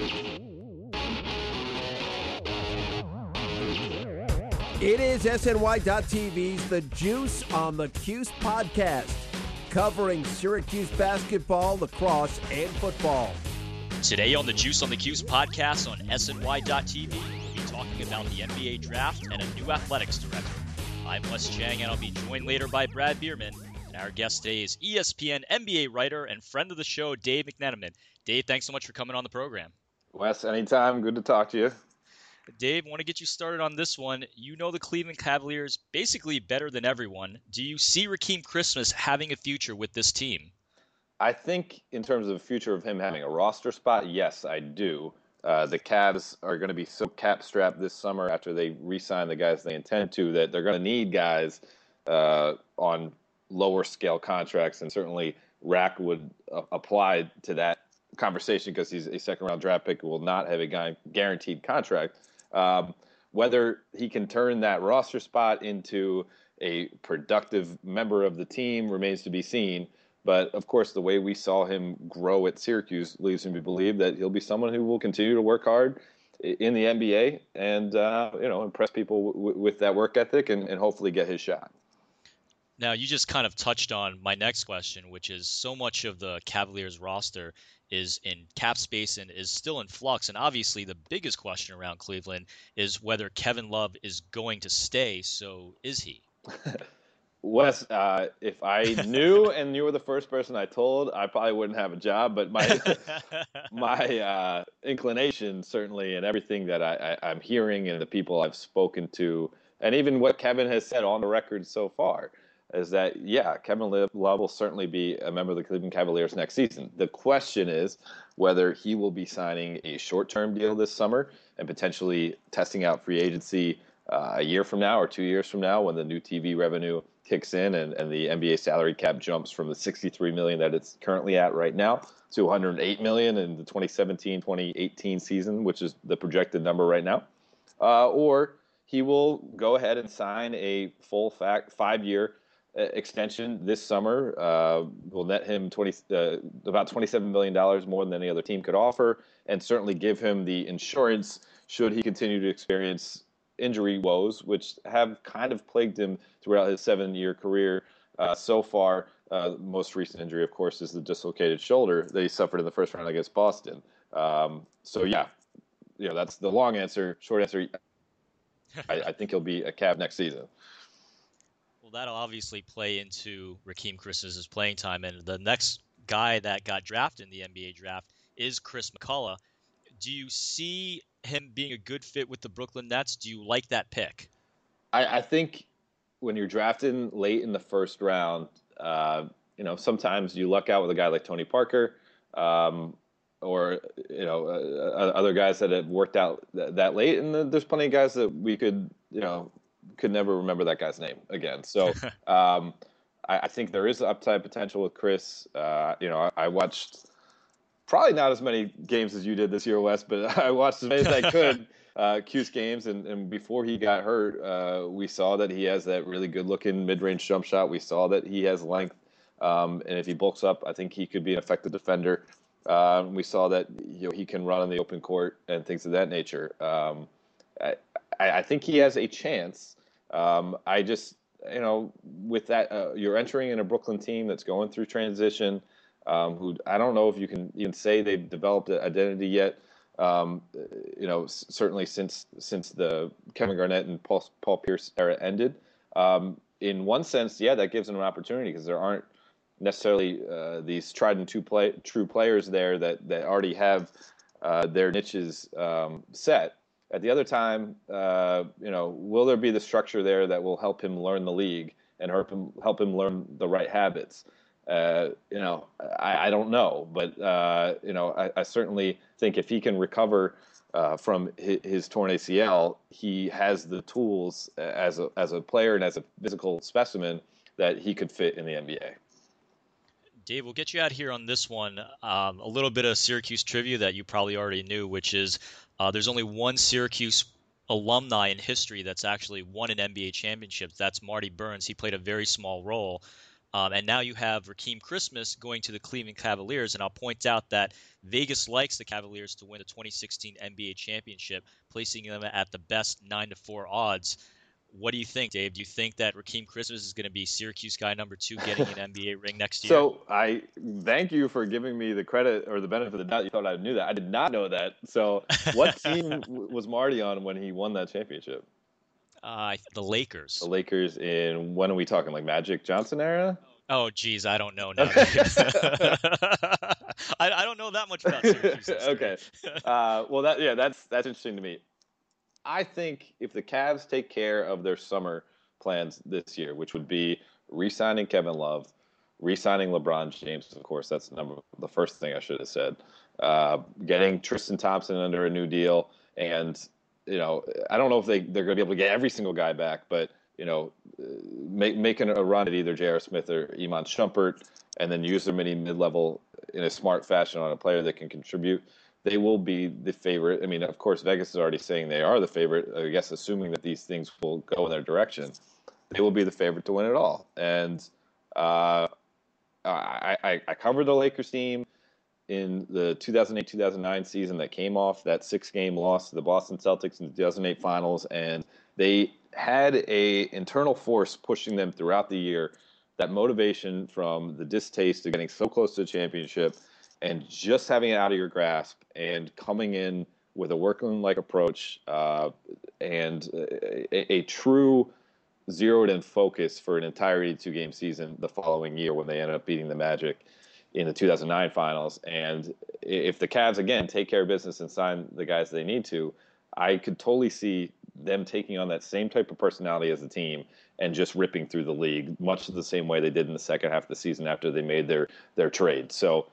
It is SNY.TV's The Juice on the Cuse podcast, covering Syracuse basketball, lacrosse, and football. Today on the Juice on the Cuse podcast on SNY.TV, we'll be talking about the NBA draft and a new athletics director. I'm Wes Chang, and I'll be joined later by Brad Bierman. And our guest today is ESPN NBA writer and friend of the show, Dave McNenaman. Dave, thanks so much for coming on the program. Wes, anytime. Good to talk to you. Dave, I want to get you started on this one. You know the Cleveland Cavaliers basically better than everyone. Do you see Rakeem Christmas having a future with this team? I think in terms of the future of him having a roster spot, yes, I do. The Cavs are going to be so cap-strapped this summer after they re-sign the guys they intend to that they're going to need guys on lower-scale contracts, and certainly Rack would apply to that conversation because he's a second-round draft pick who will not have a guaranteed contract. Whether he can turn that roster spot into a productive member of the team remains to be seen. But, of course, the way we saw him grow at Syracuse leads me to believe that he'll be someone who will continue to work hard in the NBA and, impress people with that work ethic and hopefully get his shot. Now, you just kind of touched on my next question, which is so much of the Cavaliers roster is in cap space and is still in flux. And obviously the biggest question around Cleveland is whether Kevin Love is going to stay. So is he? Wes, if I knew and you were the first person I told, I probably wouldn't have a job. But my inclination, certainly, and everything that I'm hearing and the people I've spoken to, and even what Kevin has said on the record so far, is that, yeah, Kevin Love will certainly be a member of the Cleveland Cavaliers next season. The question is whether he will be signing a short-term deal this summer and potentially testing out free agency a year from now or 2 years from now when the new TV revenue kicks in and the NBA salary cap jumps from the $63 million that it's currently at right now to $108 million in the 2017-2018 season, which is the projected number right now. Or he will go ahead and sign a full 5-year extension this summer. Will net him about $27 million more than any other team could offer, and certainly give him the insurance should he continue to experience injury woes, which have kind of plagued him throughout his 7-year career so far. Most recent injury, of course, is the dislocated shoulder that he suffered in the first round against Boston. That's the long answer. Short answer, I think he'll be a Cav next season. Well, that'll obviously play into Rakeem Christmas's playing time. And the next guy that got drafted in the NBA draft is Chris McCullough. Do you see him being a good fit with the Brooklyn Nets? Do you like that pick? I think when you're drafted late in the first round, sometimes you luck out with a guy like Tony Parker or other guys that have worked out that late. And there's plenty of guys that we could never remember that guy's name again. So I think there is upside potential with Chris. I watched probably not as many games as you did this year, Wes, but I watched as many as I could Cuse games. And before he got hurt, we saw that he has that really good-looking mid-range jump shot. We saw that he has length. And if he bulks up, I think he could be an effective defender. We saw that he can run on the open court and things of that nature. I think he has a chance. I just, with that, you're entering in a Brooklyn team that's going through transition, who I don't know if you can even say they've developed an identity yet. Certainly since the Kevin Garnett and Paul Pierce era ended. In one sense, yeah, that gives them an opportunity because there aren't necessarily these tried and true players there that already have their niches set. At the other time, will there be the structure there that will help him learn the league and help him learn the right habits? I don't know, but I certainly think if he can recover from his torn ACL, he has the tools as a player and as a physical specimen that he could fit in the NBA. Dave, we'll get you out here on this one. A little bit of Syracuse trivia that you probably already knew, which is there's only one Syracuse alumni in history that's actually won an NBA championship. That's Marty Burns. He played a very small role. And now you have Raheem Christmas going to the Cleveland Cavaliers, and I'll point out that Vegas likes the Cavaliers to win the 2016 NBA championship, placing them at the best 9-4 odds. What do you think, Dave? Do you think that Raheem Christmas is going to be Syracuse guy number 2 getting an NBA ring next year? So I thank you for giving me the credit or the benefit of the doubt. You thought I knew that. I did not know that. So what team was Marty on when he won that championship? The Lakers. The Lakers in, when are we talking, like Magic Johnson era? Oh, geez, I don't know now. I don't know that much about Syracuse. Okay. Well, that's interesting to me. I think if the Cavs take care of their summer plans this year, which would be re-signing Kevin Love, re-signing LeBron James, of course, that's the first thing I should have said, getting Tristan Thompson under a new deal, and I don't know if they're going to be able to get every single guy back, but making a run at either J.R. Smith or Iman Shumpert, and then use them in mid-level in a smart fashion on a player that can contribute. They will be the favorite. I mean, of course, Vegas is already saying they are the favorite. I guess assuming that these things will go in their direction, they will be the favorite to win it all. And I covered the Lakers team in the 2008-2009 season that came off that 6-game loss to the Boston Celtics in the 2008 finals, and they had a internal force pushing them throughout the year, that motivation from the distaste of getting so close to the championship and just having it out of your grasp and coming in with a workman-like approach and a true zeroed-in focus for an entirety 2-game season the following year when they ended up beating the Magic in the 2009 finals. And if the Cavs, again, take care of business and sign the guys they need to, I could totally see them taking on that same type of personality as a team and just ripping through the league, much the same way they did in the second half of the season after they made their trade. So,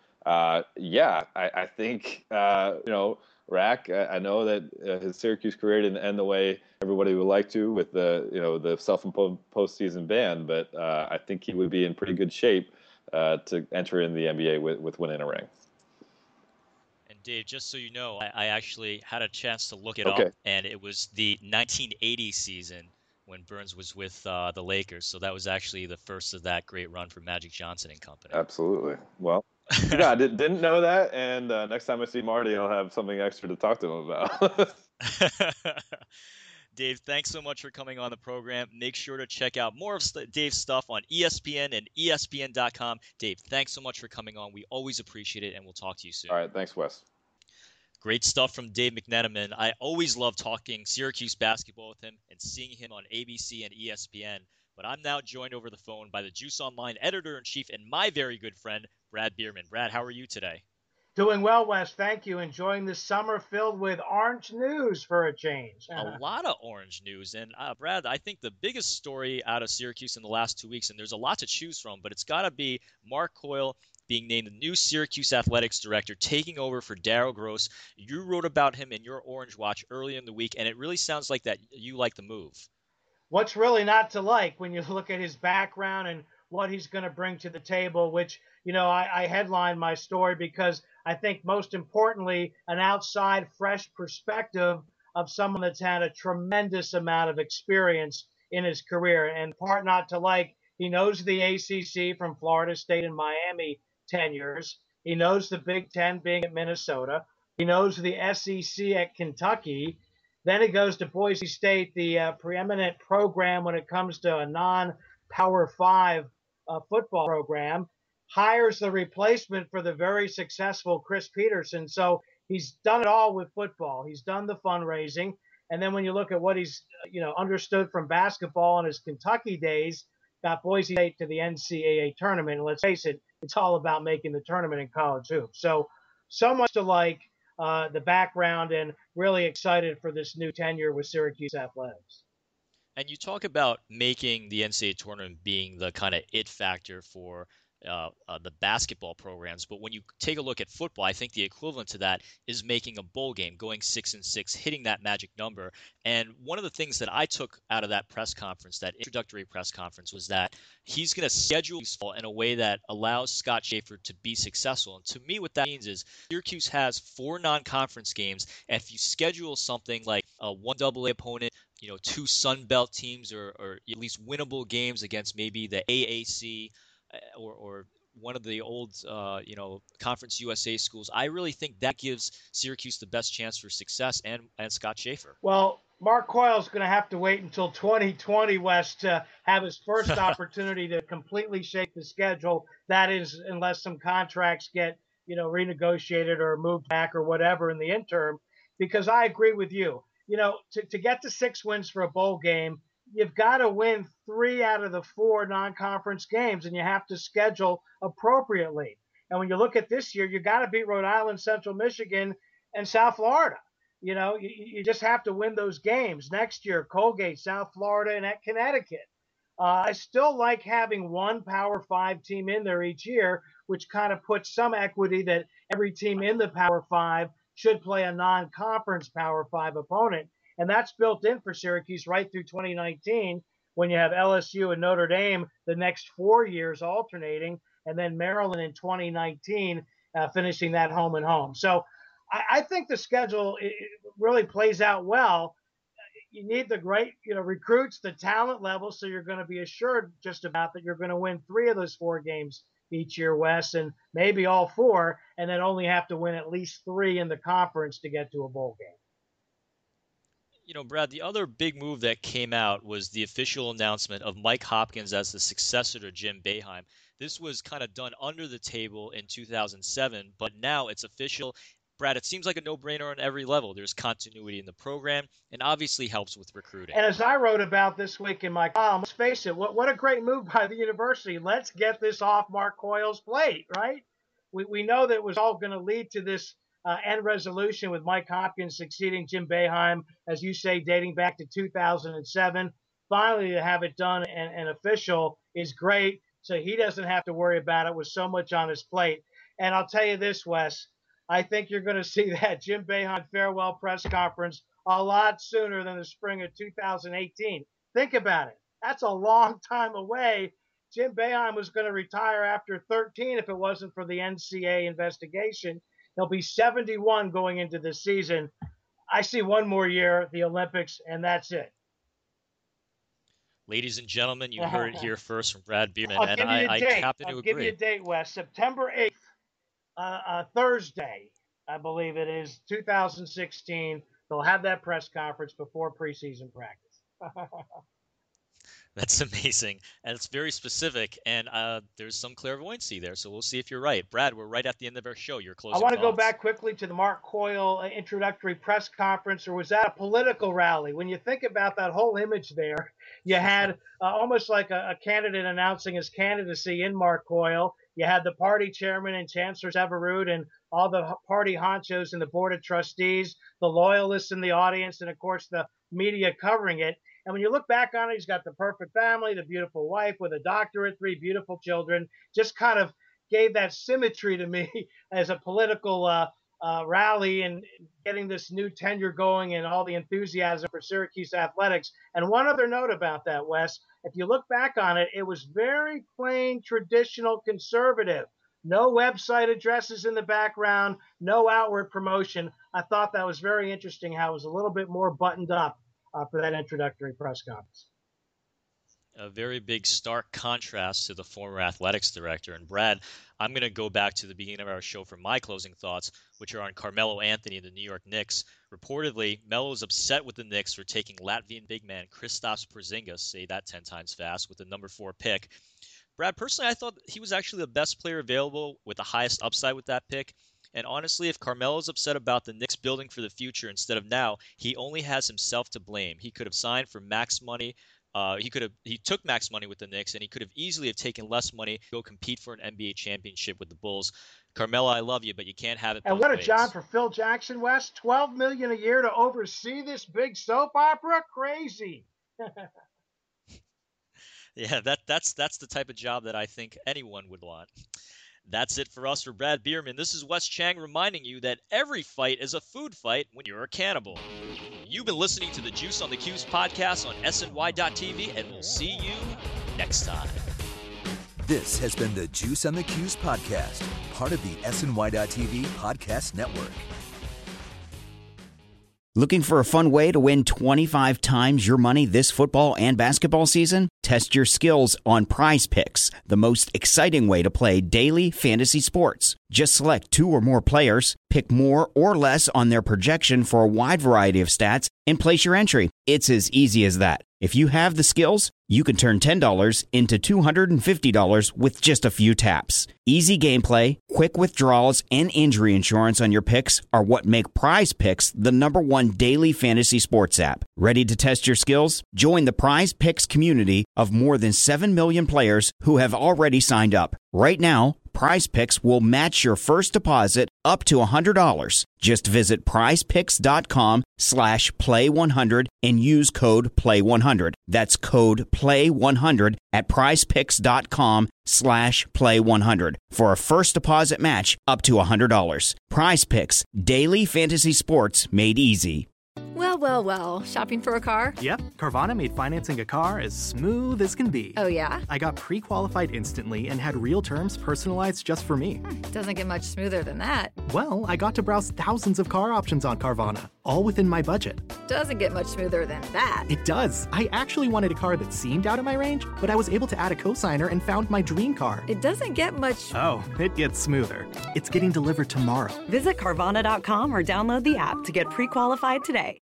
I think, Rack, I know that his Syracuse career didn't end the way everybody would like to with the self-imposed postseason ban, but I think he would be in pretty good shape to enter in the NBA with winning a ring. And Dave, just so you know, I actually had a chance to look it up, and it was the 1980 season when Burns was with the Lakers. So that was actually the first of that great run for Magic Johnson and company. Absolutely. Well, yeah, I didn't know that, and next time I see Marty, I'll have something extra to talk to him about. Dave, thanks so much for coming on the program. Make sure to check out more of Dave's stuff on ESPN and ESPN.com. Dave, thanks so much for coming on. We always appreciate it, and we'll talk to you soon. All right, thanks, Wes. Great stuff from Dave McMenamin. I always love talking Syracuse basketball with him and seeing him on ABC and ESPN. But I'm now joined over the phone by the Juice Online editor-in-chief and my very good friend, Brad Bierman. Brad, how are you today? Doing well, Wes. Thank you. Enjoying this summer filled with orange news for a change. A lot of orange news. And Brad, I think the biggest story out of Syracuse in the last 2 weeks, and there's a lot to choose from, but it's got to be Mark Coyle being named the new Syracuse athletics director, taking over for Darryl Gross. You wrote about him in your Orange Watch earlier in the week, and it really sounds like that you like the move. What's really not to like when you look at his background and what he's going to bring to the table, which, I headlined my story because I think most importantly, an outside, fresh perspective of someone that's had a tremendous amount of experience in his career. And part not to like, he knows the ACC from Florida State and Miami tenures. He knows the Big Ten being at Minnesota. He knows the SEC at Kentucky. Then he goes to Boise State, the preeminent program when it comes to a non-Power 5 football program, hires the replacement for the very successful Chris Peterson. So he's done it all with football. He's done the fundraising. And then when you look at what he's, understood from basketball in his Kentucky days, got Boise State to the NCAA tournament. And let's face it, it's all about making the tournament in college hoops. So much to like the background, and really excited for this new tenure with Syracuse athletics. And you talk about making the NCAA tournament being the kind of it factor for the basketball programs, but when you take a look at football, I think the equivalent to that is making a bowl game, going 6-6, hitting that magic number. And one of the things that I took out of that press conference, that introductory press conference, was that he's going to schedule in a way that allows Scott Schaefer to be successful. And to me, what that means is Syracuse has 4 non-conference games, and if you schedule something like a 1AA opponent, 2 Sun Belt teams, or at least winnable games against maybe the AAC or one of the old, Conference USA schools. I really think that gives Syracuse the best chance for success, and Scott Schaefer. Well, Mark Coyle's going to have to wait until 2020, West, to have his first opportunity to completely shake the schedule. That is, unless some contracts get, renegotiated or moved back or whatever in the interim. Because I agree with you. To get to 6 wins for a bowl game, you've got to win 3 out of the 4 non-conference games, and you have to schedule appropriately. And when you look at this year, you got to beat Rhode Island, Central Michigan, and South Florida. You just have to win those games. Next year, Colgate, South Florida, and at Connecticut. I still like having one Power 5 team in there each year, which kind of puts some equity that every team in the Power 5 should play a non-conference Power 5 opponent. And that's built in for Syracuse right through 2019 when you have LSU and Notre Dame the next 4 years alternating, and then Maryland in 2019 finishing that home and home. So I think the schedule really plays out well. You need the great, recruits, the talent level, so you're going to be assured just about that you're going to win 3 of those 4 games each year, Wes, and maybe all 4, and then only have to win at least 3 in the conference to get to a bowl game. Brad, the other big move that came out was the official announcement of Mike Hopkins as the successor to Jim Boeheim. This was kind of done under the table in 2007, but now it's official. Brad, it seems like a no-brainer on every level. There's continuity in the program and obviously helps with recruiting. And as I wrote about this week in my column, let's face it, what a great move by the university. Let's get this off Mark Coyle's plate, right? We know that it was all going to lead to this end resolution with Mike Hopkins succeeding Jim Boeheim, as you say, dating back to 2007. Finally, to have it done and official is great, so he doesn't have to worry about it with so much on his plate. And I'll tell you this, Wes, I think you're going to see that Jim Boeheim farewell press conference a lot sooner than the spring of 2018. Think about it. That's a long time away. Jim Boeheim was going to retire after 13 if it wasn't for the NCAA investigation. He'll be 71 going into this season. I see one more year, the Olympics, and that's it. Ladies and gentlemen, you heard it here first from Brad Bierman, I happen to agree. I'll give you a date, Wes. September 8th, Thursday, I believe it is, 2016. They'll have that press conference before preseason practice. That's amazing, and it's very specific, and there's some clairvoyancy there, so we'll see if you're right. Brad, we're right at the end of our show. Your closing I want to thoughts. go back quickly to the Mark Coyle introductory press conference, or was that a political rally? When you think about that whole image there, you had almost like a candidate announcing his candidacy in Mark Coyle. You had the party chairman and Chancellor Everett and all the party honchos and the board of trustees, the loyalists in the audience, and, of course, the media covering it. And when you look back on it, he's got the perfect family, the beautiful wife with a doctorate, 3 beautiful children. Just kind of gave that symmetry to me as a political rally and getting this new tenure going and all the enthusiasm for Syracuse athletics. And one other note about that, Wes, if you look back on it, it was very plain, traditional, conservative. No website addresses in the background, no outward promotion. I thought that was very interesting how it was a little bit more buttoned up for that introductory press conference. A very big stark contrast to the former athletics director. And Brad, I'm going to go back to the beginning of our show for my closing thoughts, which are on Carmelo Anthony and the New York Knicks. Reportedly, Melo is upset with the Knicks for taking Latvian big man Kristaps Porzingis, say that 10 times fast, with the number 4 pick. Brad, personally, I thought he was actually the best player available with the highest upside with that pick. And honestly, if Carmelo's upset about the Knicks building for the future instead of now, he only has himself to blame. He could have signed for max money. He took max money with the Knicks, and he could have easily have taken less money to go compete for an NBA championship with the Bulls. Carmelo, I love you, but you can't have it both And what a ways. job for Phil Jackson, West. $12 million a year to oversee this big soap opera? Crazy. Yeah, that's the type of job that I think anyone would want. That's it for us. For Brad Bierman, this is Wes Chang reminding you that every fight is a food fight when you're a cannibal. You've been listening to the Juice on the Cuse podcast on SNY.TV, and we'll see you next time. This has been the Juice on the Cuse podcast, part of the SNY.TV podcast network. Looking for a fun way to win 25 times your money this football and basketball season? Test your skills on Prize Picks, the most exciting way to play daily fantasy sports. Just select 2 or more players, pick more or less on their projection for a wide variety of stats, and place your entry. It's as easy as that. If you have the skills, you can turn $10 into $250 with just a few taps. Easy gameplay, quick withdrawals, and injury insurance on your picks are what make Prize Picks the #1 daily fantasy sports app. Ready to test your skills? Join the Prize Picks community of more than 7 million players who have already signed up. Right now, Prize Picks will match your first deposit up to $100. Just visit prizepicks.com/play100 and use code PLAY100. That's code PLAY100 at prizepicks.com/play100 for a first deposit match up to $100. Prize Picks, daily fantasy sports made easy. Well, shopping for a car? Yep, Carvana made financing a car as smooth as can be. Oh, yeah? I got pre-qualified instantly and had real terms personalized just for me. Doesn't get much smoother than that. Well, I got to browse thousands of car options on Carvana, all within my budget. Doesn't get much smoother than that. It does. I actually wanted a car that seemed out of my range, but I was able to add a cosigner and found my dream car. It doesn't get much... Oh, it gets smoother. It's getting delivered tomorrow. Visit Carvana.com or download the app to get pre-qualified today.